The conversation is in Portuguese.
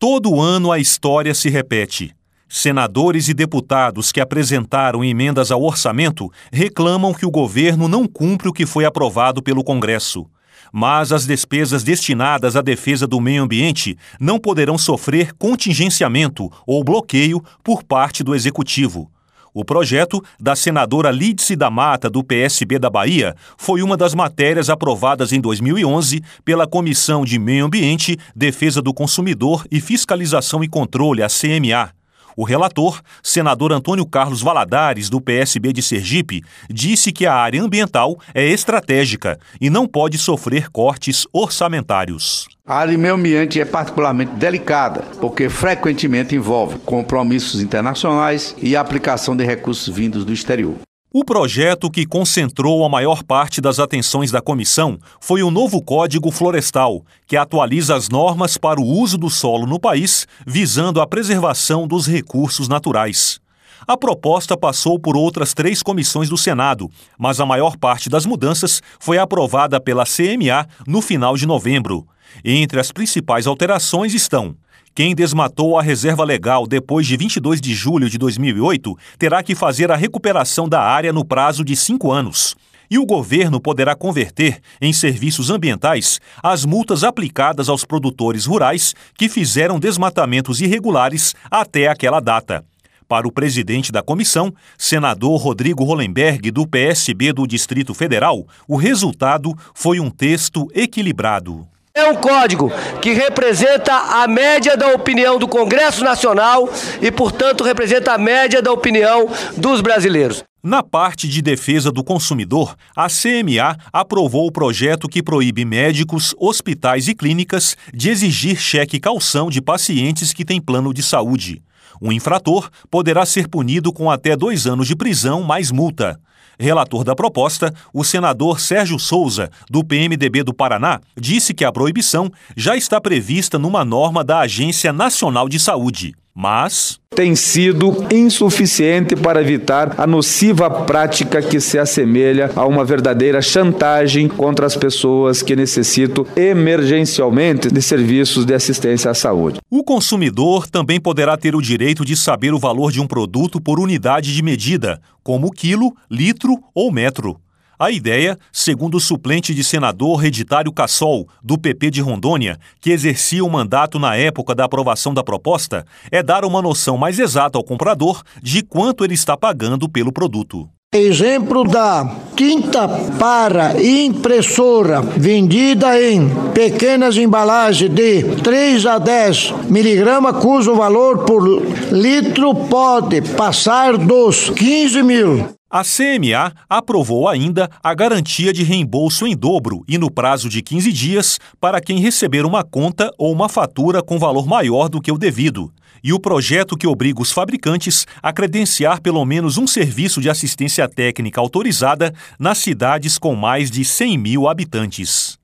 Todo ano a história se repete. Senadores e deputados que apresentaram emendas ao orçamento reclamam que o governo não cumpre o que foi aprovado pelo Congresso. Mas as despesas destinadas à defesa do meio ambiente não poderão sofrer contingenciamento ou bloqueio por parte do Executivo. O projeto da senadora Lídice da Mata, do PSB da Bahia, foi uma das matérias aprovadas em 2011 pela Comissão de Meio Ambiente, Defesa do Consumidor e Fiscalização e Controle, a CMA. O relator, senador Antônio Carlos Valadares, do PSB de Sergipe, disse que a área ambiental é estratégica e não pode sofrer cortes orçamentários. A área de meio ambiente é particularmente delicada, porque frequentemente envolve compromissos internacionais e a aplicação de recursos vindos do exterior. O projeto que concentrou a maior parte das atenções da comissão foi o novo Código Florestal, que atualiza as normas para o uso do solo no país, visando a preservação dos recursos naturais. A proposta passou por outras 3 comissões do Senado, mas a maior parte das mudanças foi aprovada pela CMA no final de novembro. Entre as principais alterações estão: quem desmatou a reserva legal depois de 22 de julho de 2008 terá que fazer a recuperação da área no prazo de 5 anos. E o governo poderá converter em serviços ambientais as multas aplicadas aos produtores rurais que fizeram desmatamentos irregulares até aquela data. Para o presidente da comissão, senador Rodrigo Hollenberg, do PSB do Distrito Federal, o resultado foi um texto equilibrado. É um código que representa a média da opinião do Congresso Nacional e, portanto, representa a média da opinião dos brasileiros. Na parte de defesa do consumidor, a CMA aprovou o projeto que proíbe médicos, hospitais e clínicas de exigir cheque-calção de pacientes que têm plano de saúde. O infrator poderá ser punido com até 2 anos de prisão mais multa. Relator da proposta, o senador Sérgio Souza, do PMDB do Paraná, disse que a proibição já está prevista numa norma da Agência Nacional de Saúde. Mas tem sido insuficiente para evitar a nociva prática que se assemelha a uma verdadeira chantagem contra as pessoas que necessitam emergencialmente de serviços de assistência à saúde. O consumidor também poderá ter o direito de saber o valor de um produto por unidade de medida, como quilo, litro ou metro. A ideia, segundo o suplente de senador Reditário Cassol, do PP de Rondônia, que exercia o mandato na época da aprovação da proposta, é dar uma noção mais exata ao comprador de quanto ele está pagando pelo produto. Exemplo da tinta para impressora vendida em pequenas embalagens de 3 a 10 miligramas, cujo valor por litro pode passar dos 15 mil. A CMA aprovou ainda a garantia de reembolso em dobro e no prazo de 15 dias para quem receber uma conta ou uma fatura com valor maior do que o devido. E o projeto que obriga os fabricantes a credenciar pelo menos um serviço de assistência técnica autorizada nas cidades com mais de 100 mil habitantes.